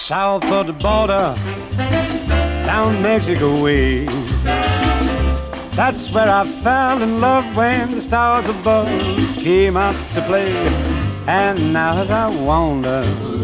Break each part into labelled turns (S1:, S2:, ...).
S1: south of the border, down Mexico way. That's where I fell in love when the stars above came out to play. And now as I wander...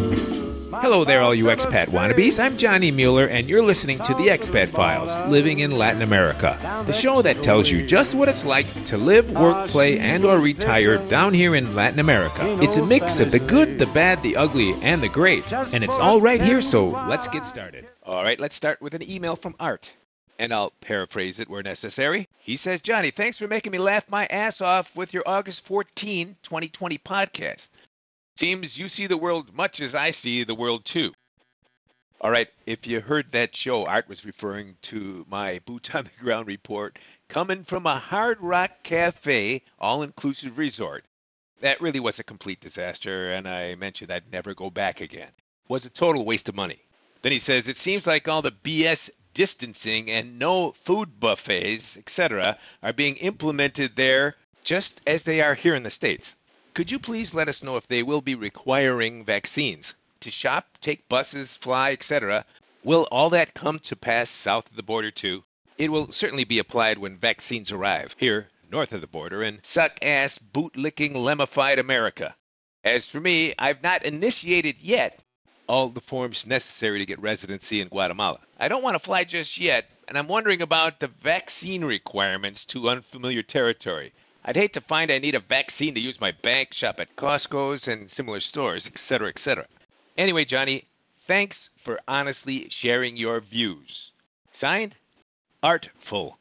S2: Hello there, all you expat wannabes. I'm Johnny Mueller, and you're listening to the Expat Files, Living in Latin America, the show that tells you just what it's like to live, work, play, and or retire down here in Latin America. It's a mix of the good, the bad, the ugly, and the great, and it's all right here, so let's get started. All right, let's start with an email from Art, and I'll paraphrase it where necessary. He says, Johnny, thanks for making me laugh my ass off with your August 14, 2020 podcast. Seems you see the world much as I see the world too. All right, if you heard that show, Art was referring to my boots on the ground report coming from a Hard Rock Cafe all-inclusive resort. That really was a complete disaster, and I mentioned I'd never go back again. It was a total waste of money. Then he says, it seems like all the BS distancing and no food buffets, etc., are being implemented there just as they are here in the States. Could you please let us know if they will be requiring vaccines to shop, take buses, fly, etc.? Will all that come to pass south of the border too? It will certainly be applied when vaccines arrive here north of the border in suck-ass, boot-licking, lemified America. As for me, I've not initiated yet all the forms necessary to get residency in Guatemala. I don't want to fly just yet, and I'm wondering about the vaccine requirements to unfamiliar territory. I'd hate to find I need a vaccine to use my bank, shop at Costco's and similar stores, etc., etc. Anyway, Johnny, thanks for honestly sharing your views. Signed, Artful.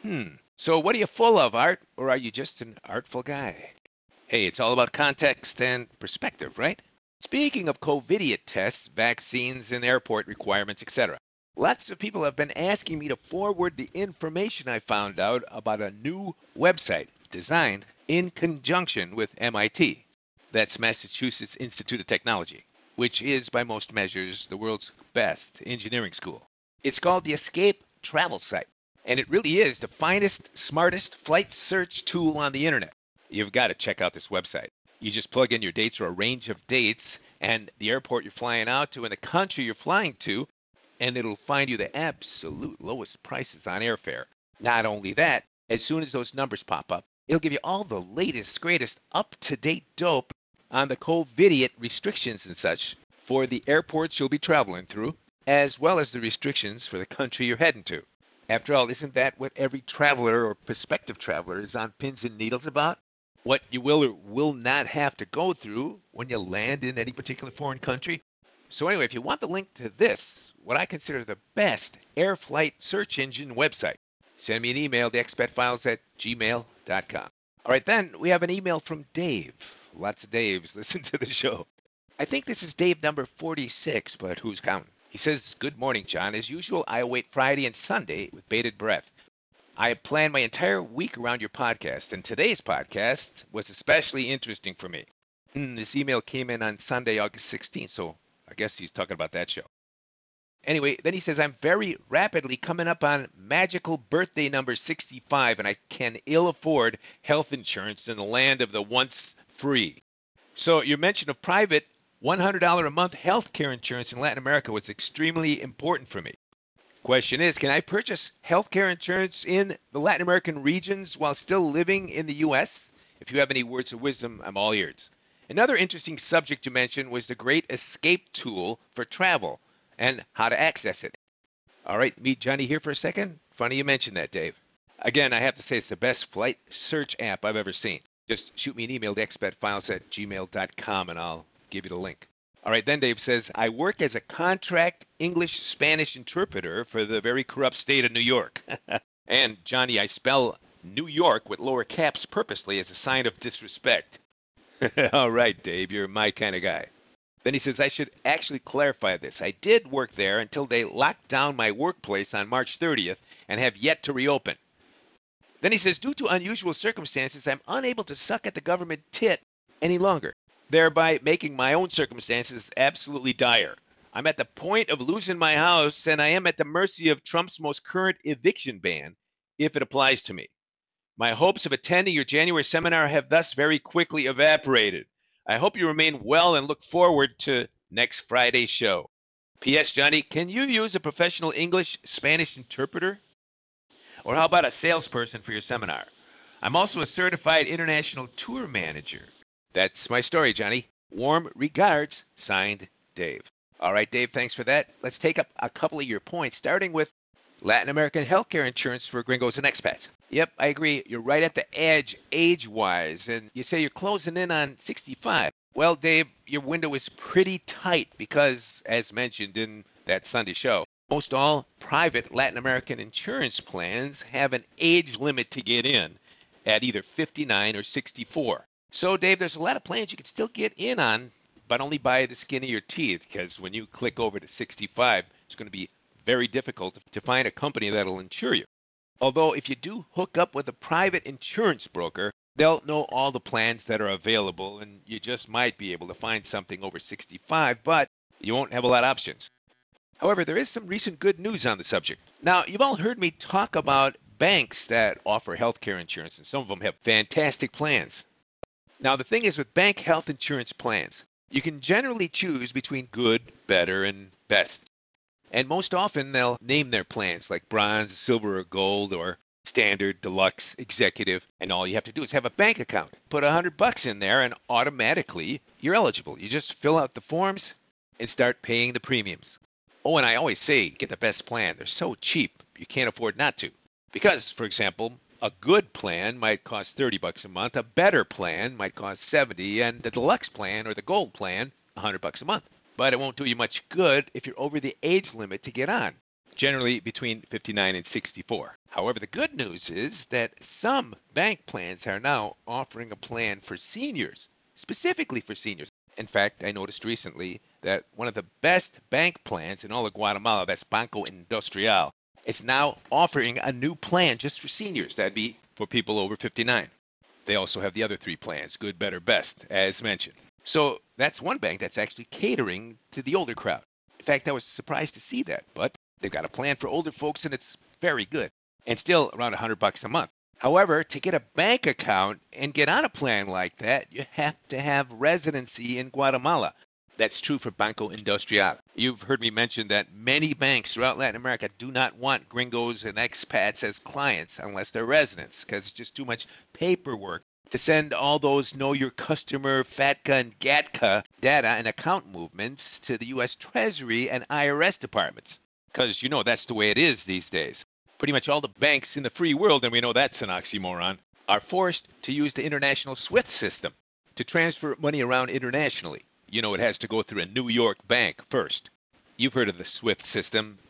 S2: So what are you full of, Art, or are you just an artful guy? Hey, it's all about context and perspective, right? Speaking of COVIDiot tests, vaccines, and airport requirements, etc., lots of people have been asking me to forward the information I found out about a new website designed in conjunction with MIT. That's Massachusetts Institute of Technology, which is, by most measures, the world's best engineering school. It's called the Escape Travel Site, and it really is the finest, smartest flight search tool on the internet. You've got to check out this website. You just plug in your dates or a range of dates and the airport you're flying out to and the country you're flying to, and it'll find you the absolute lowest prices on airfare. Not only that, as soon as those numbers pop up, it'll give you all the latest, greatest, up-to-date dope on the COVIDiot restrictions and such for the airports you'll be traveling through, as well as the restrictions for the country you're heading to. After all, isn't that what every traveler or prospective traveler is on pins and needles about? What you will or will not have to go through when you land in any particular foreign country? So anyway, if you want the link to this, what I consider the best air flight search engine website, send me an email, theexpatfiles@gmail.com. All right, then we have an email from Dave. Lots of Daves listen to the show. I think this is Dave number 46, but who's counting? He says, good morning, John. As usual, I await Friday and Sunday with bated breath. I have planned my entire week around your podcast, and today's podcast was especially interesting for me. This email came in on Sunday, August 16th, so I guess he's talking about that show. Anyway, then he says, I'm very rapidly coming up on magical birthday number 65, and I can ill afford health insurance in the land of the once free. So your mention of private $100 a month health care insurance in Latin America was extremely important for me. Question is, can I purchase health care insurance in the Latin American regions while still living in the U.S.? If you have any words of wisdom, I'm all ears. Another interesting subject to mention was the Great Escape tool for travel and how to access it. All right, meet Johnny here for a second. Funny you mentioned that, Dave. Again, I have to say it's the best flight search app I've ever seen. Just shoot me an email to expatfiles@gmail.com and I'll give you the link. All right, then Dave says, I work as a contract English-Spanish interpreter for the very corrupt state of New York. And Johnny, I spell New York with lower caps purposely as a sign of disrespect. All right, Dave, you're my kind of guy. Then he says, I should actually clarify this. I did work there until they locked down my workplace on March 30th and have yet to reopen. Then he says, due to unusual circumstances, I'm unable to suck at the government tit any longer, thereby making my own circumstances absolutely dire. I'm at the point of losing my house, and I am at the mercy of Trump's most current eviction ban, if it applies to me. My hopes of attending your January seminar have thus very quickly evaporated. I hope you remain well and look forward to next Friday's show. P.S. Johnny, can you use a professional English-Spanish interpreter? Or how about a salesperson for your seminar? I'm also a certified international tour manager. That's my story, Johnny. Warm regards, signed Dave. All right, Dave, thanks for that. Let's take up a couple of your points, starting with Latin American healthcare insurance for gringos and expats. Yep, I agree. You're right at the edge age-wise, and you say you're closing in on 65. Well, Dave, your window is pretty tight because, as mentioned in that Sunday show, most all private Latin American insurance plans have an age limit to get in at either 59 or 64. So, Dave, there's a lot of plans you can still get in on, but only by the skin of your teeth, because when you click over to 65, it's going to be very difficult to find a company that'll insure you. Although, if you do hook up with a private insurance broker, they'll know all the plans that are available, and you just might be able to find something over 65, but you won't have a lot of options. However, there is some recent good news on the subject. Now, you've all heard me talk about banks that offer healthcare insurance, and some of them have fantastic plans. Now, the thing is with bank health insurance plans, you can generally choose between good, better, and best. And most often, they'll name their plans like bronze, silver, or gold, or standard, deluxe, executive, and all you have to do is have a bank account. Put $100 in there, and automatically you're eligible. You just fill out the forms and start paying the premiums. Oh, and I always say, get the best plan. They're so cheap, you can't afford not to. Because, for example, a good plan might cost $30 a month, a better plan might cost $70, and the deluxe plan or the gold plan, $100 a month. But it won't do you much good if you're over the age limit to get on, generally between 59 and 64. However, the good news is that some bank plans are now offering a plan for seniors, specifically for seniors. In fact, I noticed recently that one of the best bank plans in all of Guatemala, that's Banco Industrial, is now offering a new plan just for seniors. That'd be for people over 59. They also have the other three plans, good, better, best, as mentioned. So that's one bank that's actually catering to the older crowd. In fact, I was surprised to see that, but they've got a plan for older folks, and it's very good, and still around $100 a month. However, to get a bank account and get on a plan like that, you have to have residency in Guatemala. That's true for Banco Industrial. You've heard me mention that many banks throughout Latin America do not want gringos and expats as clients unless they're residents, because it's just too much paperwork to send all those Know Your Customer, FATCA, and GATCA data and account movements to the U.S. Treasury and IRS departments. Because, that's the way it is these days. Pretty much all the banks in the free world, and we know that's an oxymoron, are forced to use the international SWIFT system to transfer money around internationally. It has to go through a New York bank first. You've heard of the SWIFT system,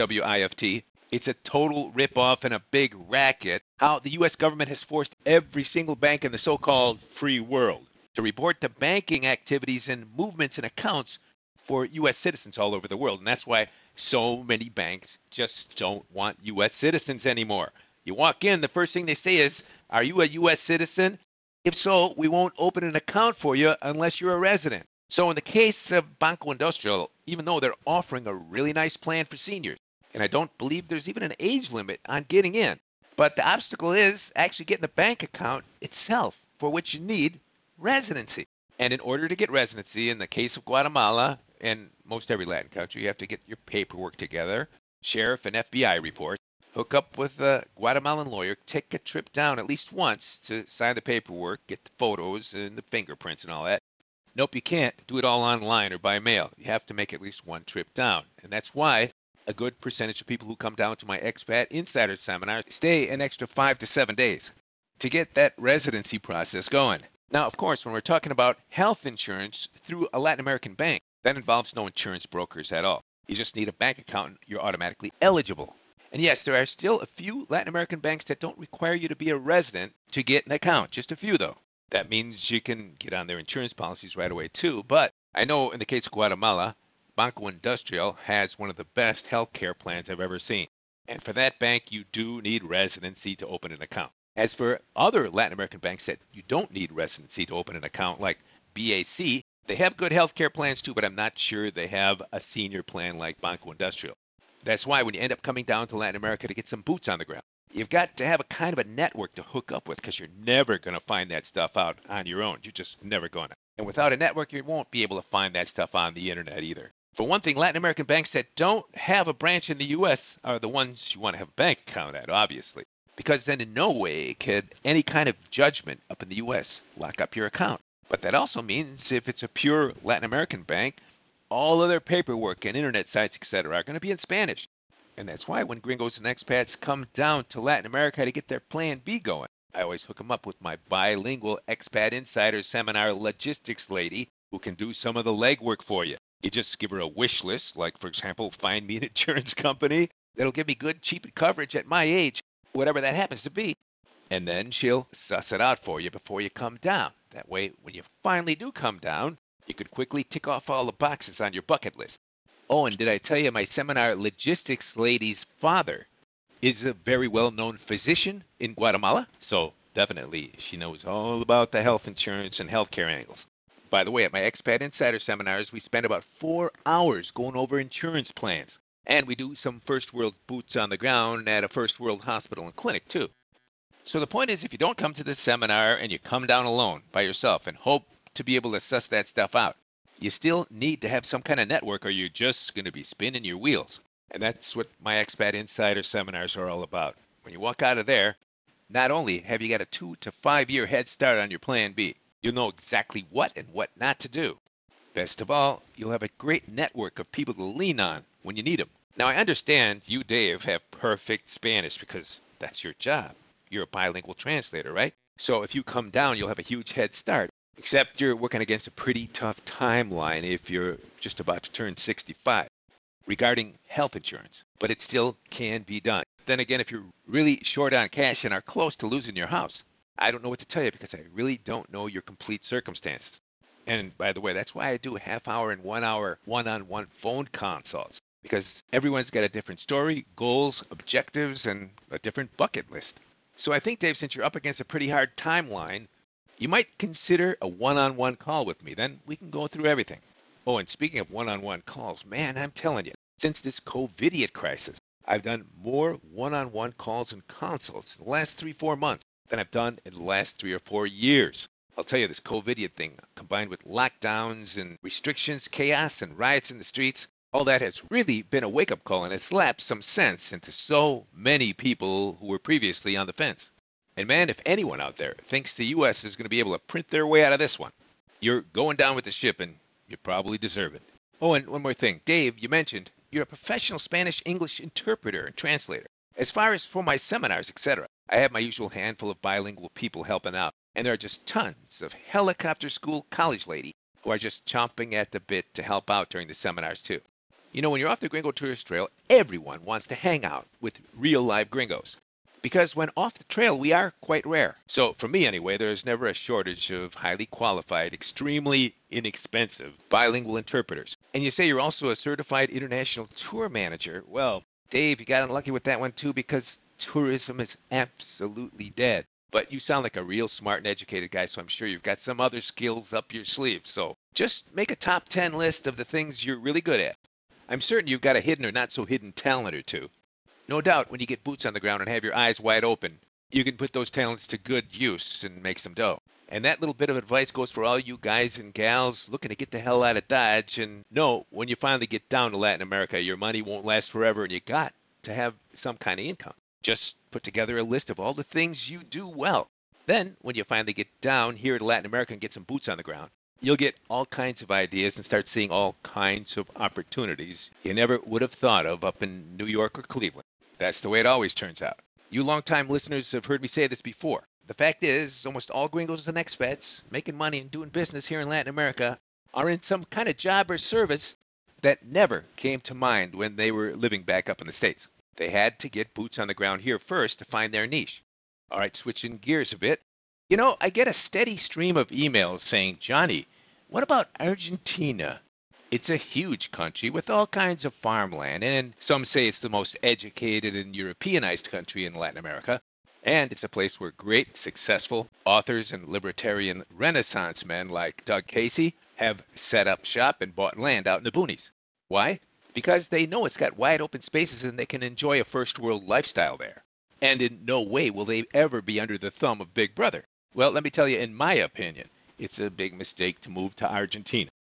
S2: SWIFT. It's a total ripoff and a big racket how the U.S. government has forced every single bank in the so-called free world to report the banking activities and movements and accounts for U.S. citizens all over the world. And that's why so many banks just don't want U.S. citizens anymore. You walk in, the first thing they say is, are you a U.S. citizen? If so, we won't open an account for you unless you're a resident. So in the case of Banco Industrial, even though they're offering a really nice plan for seniors, and I don't believe there's even an age limit on getting in, but the obstacle is actually getting the bank account itself, for which you need residency. And in order to get residency, in the case of Guatemala and most every Latin country, you have to get your paperwork together, sheriff and FBI report, hook up with a Guatemalan lawyer, take a trip down at least once to sign the paperwork, get the photos and the fingerprints and all that. Nope, you can't do it all online or by mail. You have to make at least one trip down. And that's why a good percentage of people who come down to my Expat Insider Seminar stay an extra 5 to 7 days to get that residency process going. Now, of course, when we're talking about health insurance through a Latin American bank, that involves no insurance brokers at all. You just need a bank account and you're automatically eligible. And yes, there are still a few Latin American banks that don't require you to be a resident to get an account. Just a few, though. That means you can get on their insurance policies right away, too. But I know in the case of Guatemala, Banco Industrial has one of the best health care plans I've ever seen. And for that bank, you do need residency to open an account. As for other Latin American banks that you don't need residency to open an account, like BAC, they have good health care plans too, but I'm not sure they have a senior plan like Banco Industrial. That's why when you end up coming down to Latin America to get some boots on the ground, you've got to have a kind of a network to hook up with, because you're never going to find that stuff out on your own. You're just never going to. And without a network, you won't be able to find that stuff on the internet either. For one thing, Latin American banks that don't have a branch in the U.S. are the ones you want to have a bank account at, obviously, because then in no way could any kind of judgment up in the U.S. lock up your account. But that also means if it's a pure Latin American bank, all of their paperwork and internet sites, etc., are going to be in Spanish. And that's why when gringos and expats come down to Latin America to get their Plan B going, I always hook them up with my bilingual Expat Insider Seminar logistics lady who can do some of the legwork for you. You just give her a wish list, like, for example, find me an insurance company that'll give me good, cheap coverage at my age, whatever that happens to be. And then she'll suss it out for you before you come down. That way, when you finally do come down, you could quickly tick off all the boxes on your bucket list. Oh, and did I tell you my seminar logistics lady's father is a very well-known physician in Guatemala? So definitely she knows all about the health insurance and healthcare angles. By the way, at my Expat Insider seminars, we spend about 4 hours going over insurance plans. And we do some first world boots on the ground at a first world hospital and clinic, too. So the point is, if you don't come to this seminar and you come down alone by yourself and hope to be able to suss that stuff out, you still need to have some kind of network or you're just going to be spinning your wheels. And that's what my Expat Insider seminars are all about. When you walk out of there, not only have you got a 2 to 5 year head start on your Plan B, you'll know exactly what and what not to do. Best of all, you'll have a great network of people to lean on when you need them. Now, I understand you, Dave, have perfect Spanish because that's your job. You're a bilingual translator, right? So if you come down, you'll have a huge head start. Except you're working against a pretty tough timeline if you're just about to turn 65 regarding health insurance. But it still can be done. Then again, if you're really short on cash and are close to losing your house, I don't know what to tell you because I really don't know your complete circumstances. And by the way, that's why I do half-hour and 1 hour one-on-one phone consults, because everyone's got a different story, goals, objectives, and a different bucket list. So I think, Dave, since you're up against a pretty hard timeline, you might consider a one-on-one call with me. Then we can go through everything. Oh, and speaking of one-on-one calls, man, I'm telling you, since this COVID crisis, I've done more one-on-one calls and consults in the last 3-4 months than I've done in the last 3 or 4 years. I'll tell you, this COVID thing, combined with lockdowns and restrictions, chaos, and riots in the streets, all that has really been a wake-up call and has slapped some sense into so many people who were previously on the fence. And man, if anyone out there thinks the U.S. is going to be able to print their way out of this one, you're going down with the ship and you probably deserve it. Oh, and one more thing. Dave, you mentioned you're a professional Spanish-English interpreter and translator. As far as for my seminars, etc., I have my usual handful of bilingual people helping out. And there are just tons of helicopter school college ladies who are just chomping at the bit to help out during the seminars, too. You know, when you're off the Gringo Tourist Trail, everyone wants to hang out with real live gringos. Because when off the trail, we are quite rare. So for me anyway, there's never a shortage of highly qualified, extremely inexpensive bilingual interpreters. And you say you're also a certified international tour manager. Well, Dave, you got unlucky with that one too because tourism is absolutely dead. But you sound like a real smart and educated guy, so I'm sure you've got some other skills up your sleeve. So just make a top 10 list of the things you're really good at. I'm certain you've got a hidden or not so hidden talent or two. No doubt when you get boots on the ground and have your eyes wide open, you can put those talents to good use and make some dough. And that little bit of advice goes for all you guys and gals looking to get the hell out of Dodge and know when you finally get down to Latin America, your money won't last forever and you got to have some kind of income. Just put together a list of all the things you do well. Then, when you finally get down here to Latin America and get some boots on the ground, you'll get all kinds of ideas and start seeing all kinds of opportunities you never would have thought of up in New York or Cleveland. That's the way it always turns out. You longtime listeners have heard me say this before. The fact is, almost all gringos and expats making money and doing business here in Latin America are in some kind of job or service that never came to mind when they were living back up in the States. They had to get boots on the ground here first to find their niche. All right, switching gears a bit. You know, I get a steady stream of emails saying, Johnny, what about Argentina? It's a huge country with all kinds of farmland, and some say it's the most educated and Europeanized country in Latin America. And it's a place where great, successful authors and libertarian Renaissance men like Doug Casey have set up shop and bought land out in the boonies. Why? Because they know it's got wide open spaces and they can enjoy a first world lifestyle there. And in no way will they ever be under the thumb of Big Brother. Well, let me tell you, in my opinion, it's a big mistake to move to Argentina.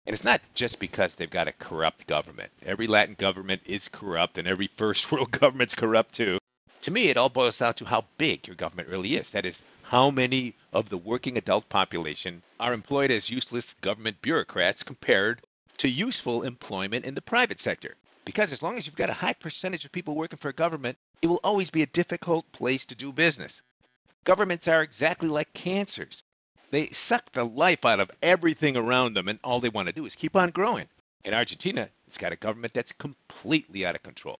S2: And it's not just because they've got a corrupt government. Every Latin government is corrupt, and every first world government's corrupt too. To me, it all boils down to how big your government really is. That is, how many of the working adult population are employed as useless government bureaucrats compared to useful employment in the private sector. Because as long as you've got a high percentage of people working for a government, it will always be a difficult place to do business. Governments are exactly like cancers. They suck the life out of everything around them, and all they want to do is keep on growing. In Argentina, it's got a government that's completely out of control.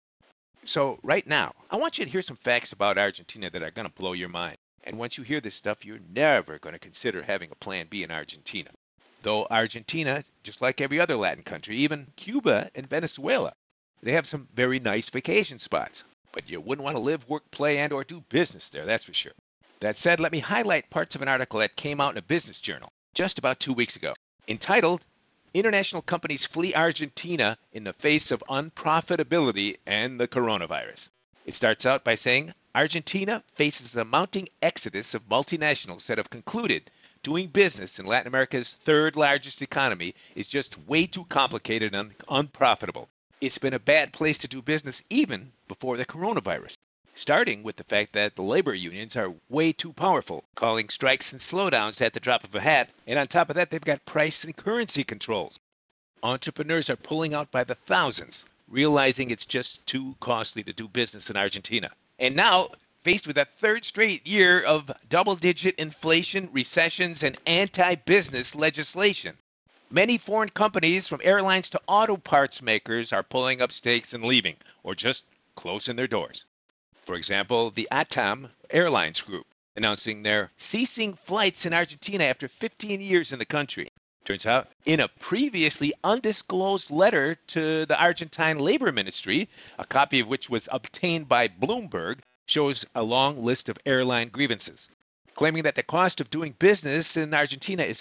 S2: So right now, I want you to hear some facts about Argentina that are going to blow your mind. And once you hear this stuff, you're never going to consider having a plan B in Argentina. Though Argentina, just like every other Latin country, even Cuba and Venezuela, they have some very nice vacation spots. But you wouldn't want to live, work, play, and or do business there, that's for sure. That said, let me highlight parts of an article that came out in a business journal just about 2 weeks ago, entitled International Companies Flee Argentina in the Face of Unprofitability and the Coronavirus. It starts out by saying, Argentina faces the mounting exodus of multinationals that have concluded doing business in Latin America's third largest economy is just way too complicated and unprofitable. It's been a bad place to do business even before the coronavirus. Starting with the fact that the labor unions are way too powerful, calling strikes and slowdowns at the drop of a hat, and on top of that, they've got price and currency controls. Entrepreneurs are pulling out by the thousands, realizing it's just too costly to do business in Argentina. And now, faced with a third straight year of double-digit inflation, recessions, and anti-business legislation, many foreign companies, from airlines to auto parts makers, are pulling up stakes and leaving, or just closing their doors. For example, the ATAM Airlines Group announcing they're ceasing flights in Argentina after 15 years in the country. Turns out, in a previously undisclosed letter to the Argentine Labor Ministry, a copy of which was obtained by Bloomberg, shows a long list of airline grievances, claiming that the cost of doing business in Argentina is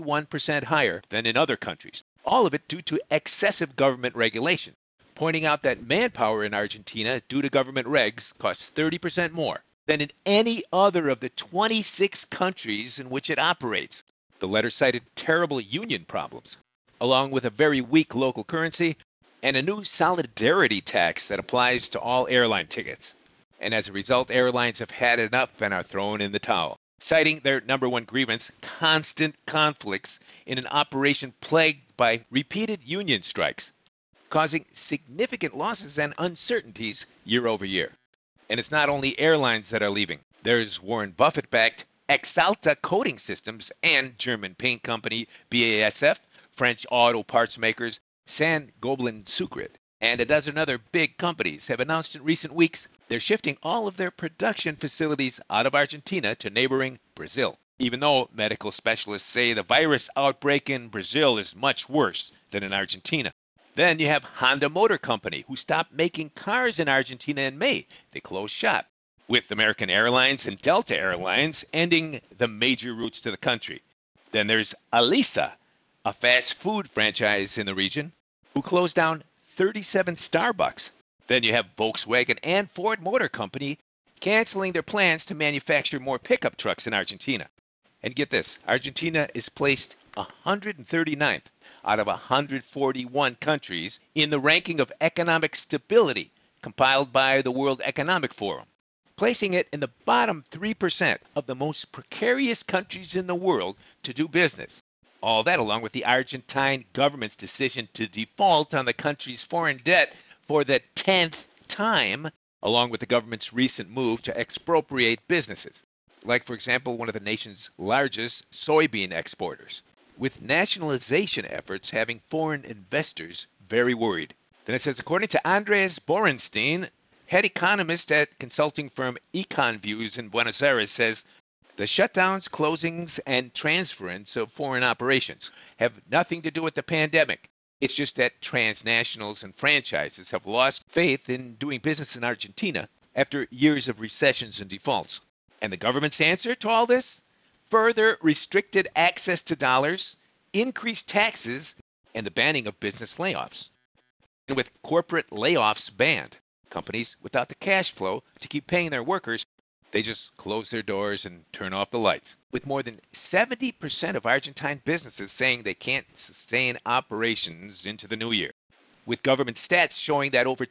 S2: 41% higher than in other countries, all of it due to excessive government regulation, pointing out that manpower in Argentina, due to government regs, costs 30% more than in any other of the 26 countries in which it operates. The letter cited terrible union problems, along with a very weak local currency and a new solidarity tax that applies to all airline tickets. And as a result, airlines have had enough and are throwing in the towel, citing their number one grievance, constant conflicts in an operation plagued by repeated union strikes, causing significant losses and uncertainties year over year. And it's not only airlines that are leaving. There's Warren Buffett-backed Axalta Coating Systems and German paint company BASF, French auto parts makers Saint-Gobain Sucre, and a dozen other big companies have announced in recent weeks they're shifting all of their production facilities out of Argentina to neighboring Brazil, even though medical specialists say the virus outbreak in Brazil is much worse than in Argentina. Then you have Honda Motor Company, who stopped making cars in Argentina in May. They closed shop, with American Airlines and Delta Airlines ending the major routes to the country. Then there's Alisa, a fast food franchise in the region, who closed down 37 Starbucks. Then you have Volkswagen and Ford Motor Company canceling their plans to manufacture more pickup trucks in Argentina. And get this, Argentina is placed 139th out of 141 countries in the ranking of economic stability compiled by the World Economic Forum, placing it in the bottom 3% of the most precarious countries in the world to do business. All that along with the Argentine government's decision to default on the country's foreign debt for the 10th time, along with the government's recent move to expropriate businesses, like, for example, one of the nation's largest soybean exporters, with nationalization efforts having foreign investors very worried. Then it says, according to Andres Borenstein, head economist at consulting firm EconViews in Buenos Aires, says, the shutdowns, closings, and transference of foreign operations have nothing to do with the pandemic. It's just that transnationals and franchises have lost faith in doing business in Argentina after years of recessions and defaults. And the government's answer to all this? Further restricted access to dollars, increased taxes, and the banning of business layoffs. And with corporate layoffs banned, companies without the cash flow to keep paying their workers They just close their doors and turn off the lights. With more than 70% of Argentine businesses saying they can't sustain operations into the new year. With government stats showing that over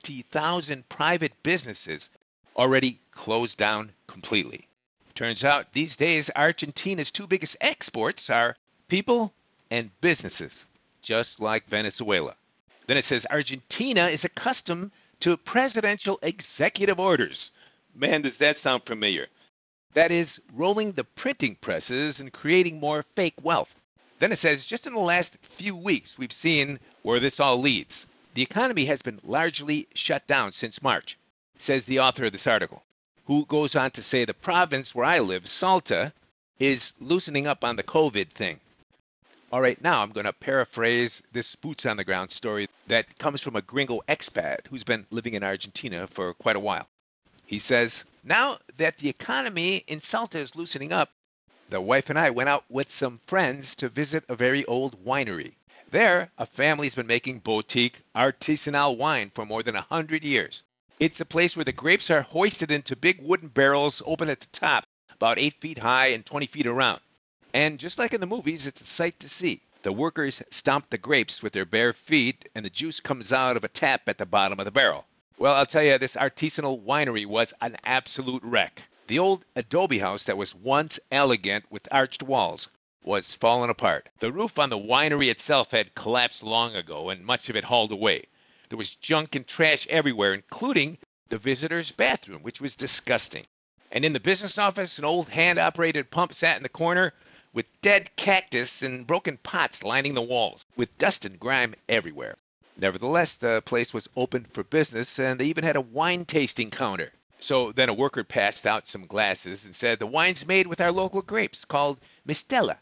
S2: 20,000 private businesses already closed down completely. Turns out these days Argentina's two biggest exports are people and businesses, just like Venezuela. Then it says Argentina is accustomed to presidential executive orders. Man, does that sound familiar. That is, rolling the printing presses and creating more fake wealth. Then it says, just in the last few weeks, we've seen where this all leads. The economy has been largely shut down since March, says the author of this article, who goes on to say the province where I live, Salta, is loosening up on the COVID thing. All right, now I'm going to paraphrase this boots on the ground story that comes from a gringo expat who's been living in Argentina for quite a while. He says, now that the economy in Salta is loosening up, the wife and I went out with some friends to visit a very old winery. There, a family's been making boutique artisanal wine for more than 100 years. It's a place where the grapes are hoisted into big wooden barrels open at the top, about 8 feet high and 20 feet around. And just like in the movies, it's a sight to see. The workers stomp the grapes with their bare feet, and the juice comes out of a tap at the bottom of the barrel. Well, I'll tell you, this artisanal winery was an absolute wreck. The old adobe house that was once elegant with arched walls was falling apart. The roof on the winery itself had collapsed long ago, and much of it hauled away. There was junk and trash everywhere, including the visitor's bathroom, which was disgusting. And in the business office, an old hand-operated pump sat in the corner with dead cactus and broken pots lining the walls, with dust and grime everywhere. Nevertheless, the place was open for business, and they even had a wine tasting counter. So then a worker passed out some glasses and said, the wine's made with our local grapes, called Mistela.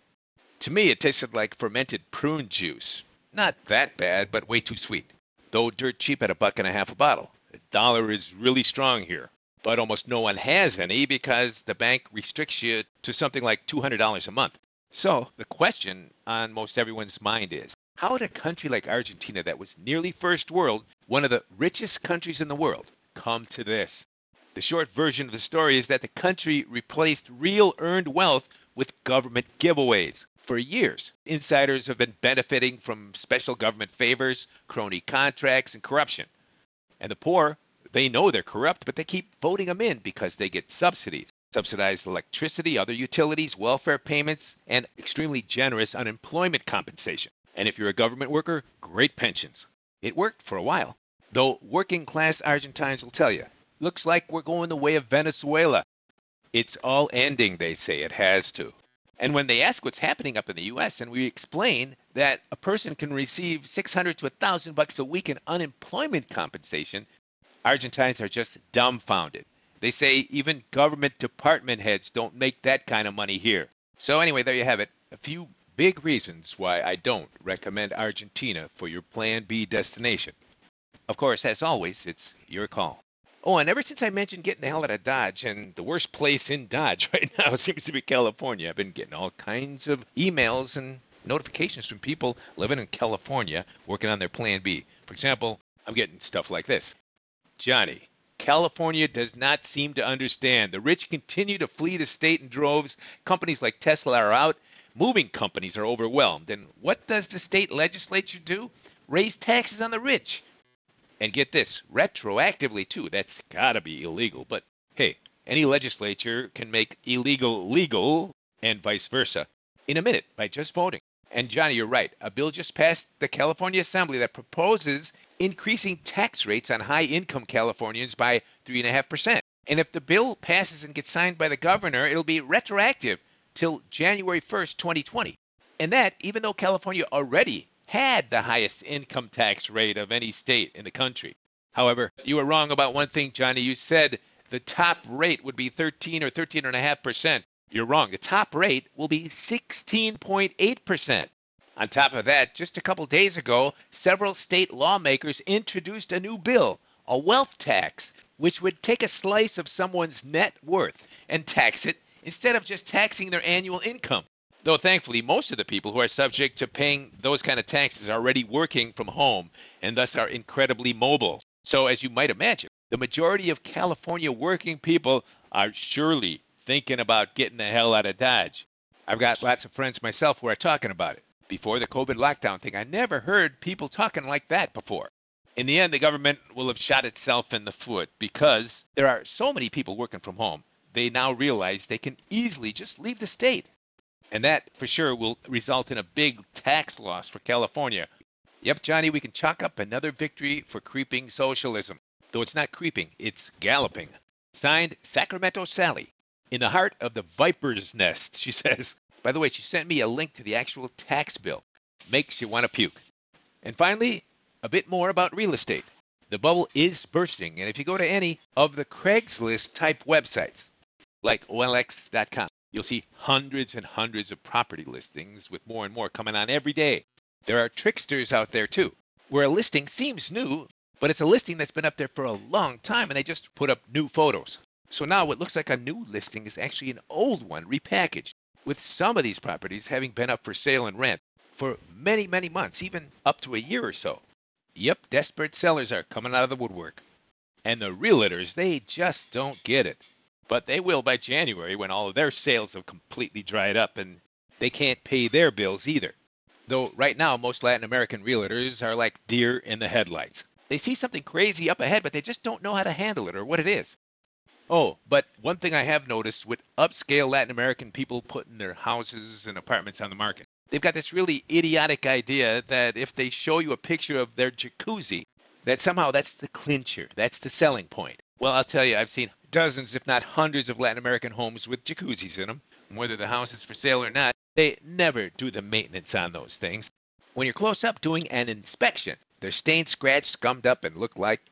S2: To me, it tasted like fermented prune juice. Not that bad, but way too sweet. Though dirt cheap at $1.50 a bottle. The dollar is really strong here. But almost no one has any because the bank restricts you to something like $200 a month. So the question on most everyone's mind is, how would a country like Argentina that was nearly first world, one of the richest countries in the world, come to this? The short version of the story is that the country replaced real earned wealth with government giveaways. For years, insiders have been benefiting from special government favors, crony contracts, and corruption. And the poor, they know they're corrupt, but they keep voting them in because they get subsidies. Subsidized electricity, other utilities, welfare payments, and extremely generous unemployment compensation. And if you're a government worker, great pensions. It worked for a while. Though working-class Argentines will tell you, looks like we're going the way of Venezuela. It's all ending, they say. It has to. And when they ask what's happening up in the U.S., and we explain that a person can receive $600 to $1,000 a week in unemployment compensation, Argentines are just dumbfounded. They say even government department heads don't make that kind of money here. So anyway, there you have it. A few big reasons why I don't recommend Argentina for your Plan B destination. Of course, as always, it's your call. Oh, and ever since I mentioned getting the hell out of Dodge, and the worst place in Dodge right now seems to be California, I've been getting all kinds of emails and notifications from people living in California working on their Plan B. For example, I'm getting stuff like this. Johnny, California does not seem to understand. The rich continue to flee the state in droves. Companies like Tesla are out. Moving companies are overwhelmed. And what does the state legislature do? Raise taxes on the rich. And get this, retroactively too. That's gotta be illegal. But hey, any legislature can make illegal legal and vice versa in a minute by just voting. And Johnny, you're right. A bill just passed the California Assembly that proposes increasing tax rates on high-income Californians by 3.5%. And if the bill passes and gets signed by the governor, it'll be retroactive till January 1st, 2020. And that, even though California already had the highest income tax rate of any state in the country. However, you were wrong about one thing, Johnny. You said the top rate would be 13 or 13.5%. You're wrong. The top rate will be 16.8%. On top of that, just a couple days ago, several state lawmakers introduced a new bill, a wealth tax, which would take a slice of someone's net worth and tax it instead of just taxing their annual income. Though thankfully, most of the people who are subject to paying those kind of taxes are already working from home and thus are incredibly mobile. So, as you might imagine, the majority of California working people are surely thinking about getting the hell out of Dodge. I've got lots of friends myself who are talking about it. Before the COVID lockdown thing, I never heard people talking like that before. In the end, the government will have shot itself in the foot because there are so many people working from home. They now realize they can easily just leave the state. And that, for sure, will result in a big tax loss for California. Yep, Johnny, we can chalk up another victory for creeping socialism. Though it's not creeping, it's galloping. Signed, Sacramento Sally. In the heart of the viper's nest, she says. By the way, she sent me a link to the actual tax bill. Makes you want to puke. And finally, a bit more about real estate. The bubble is bursting, and if you go to any of the Craigslist-type websites, like OLX.com, you'll see hundreds and hundreds of property listings with more and more coming on every day. There are tricksters out there, too, where a listing seems new, but it's a listing that's been up there for a long time, and they just put up new photos. So now what looks like a new listing is actually an old one repackaged, with some of these properties having been up for sale and rent for many, many months, even up to a year or so. Yep, desperate sellers are coming out of the woodwork. And the realtors, they just don't get it. But they will by January when all of their sales have completely dried up and they can't pay their bills either. Though right now, most Latin American realtors are like deer in the headlights. They see something crazy up ahead, but they just don't know how to handle it or what it is. Oh, but one thing I have noticed with upscale Latin American people putting their houses and apartments on the market, they've got this really idiotic idea that if they show you a picture of their jacuzzi, that somehow that's the clincher, that's the selling point. Well, I'll tell you, I've seen dozens, if not hundreds, of Latin American homes with jacuzzis in them. Whether the house is for sale or not, they never do the maintenance on those things. When you're close up doing an inspection, they're stained, scratched, scummed up, and look like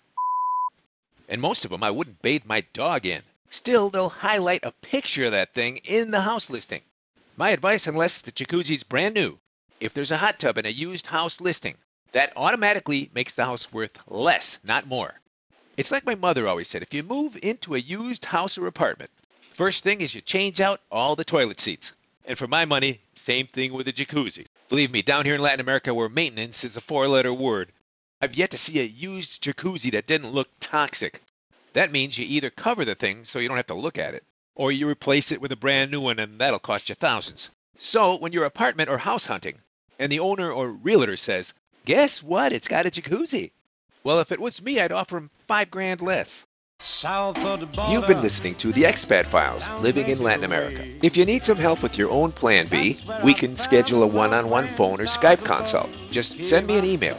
S2: and most of them I wouldn't bathe my dog in. Still, they'll highlight a picture of that thing in the house listing. My advice, unless the jacuzzi's brand new, if there's a hot tub in a used house listing, that automatically makes the house worth less, not more. It's like my mother always said, if you move into a used house or apartment, first thing is you change out all the toilet seats. And for my money, same thing with the jacuzzi. Believe me, down here in Latin America where maintenance is a 4-letter word, I've yet to see a used jacuzzi that didn't look toxic. That means you either cover the thing so you don't have to look at it, or you replace it with a brand new one and that'll cost you thousands. So when you're apartment or house hunting, and the owner or realtor says, guess what, it's got a jacuzzi. Well, if it was me, I'd offer him $5,000 less.
S1: South of the border.
S2: You've been listening to the Expat Files, Living in Latin America. If you need some help with your own Plan B, we can schedule a one-on-one phone or Skype consult. Just send me an email,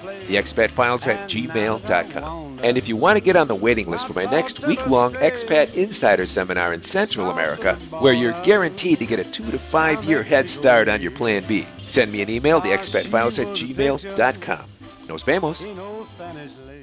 S2: theexpatfiles@gmail.com. And if you want to get on the waiting list for my next week-long Expat Insider Seminar in Central America, where you're guaranteed to get a 2 to 5 year head start on your Plan B, send me an email, theexpatfiles@gmail.com. Nos vemos.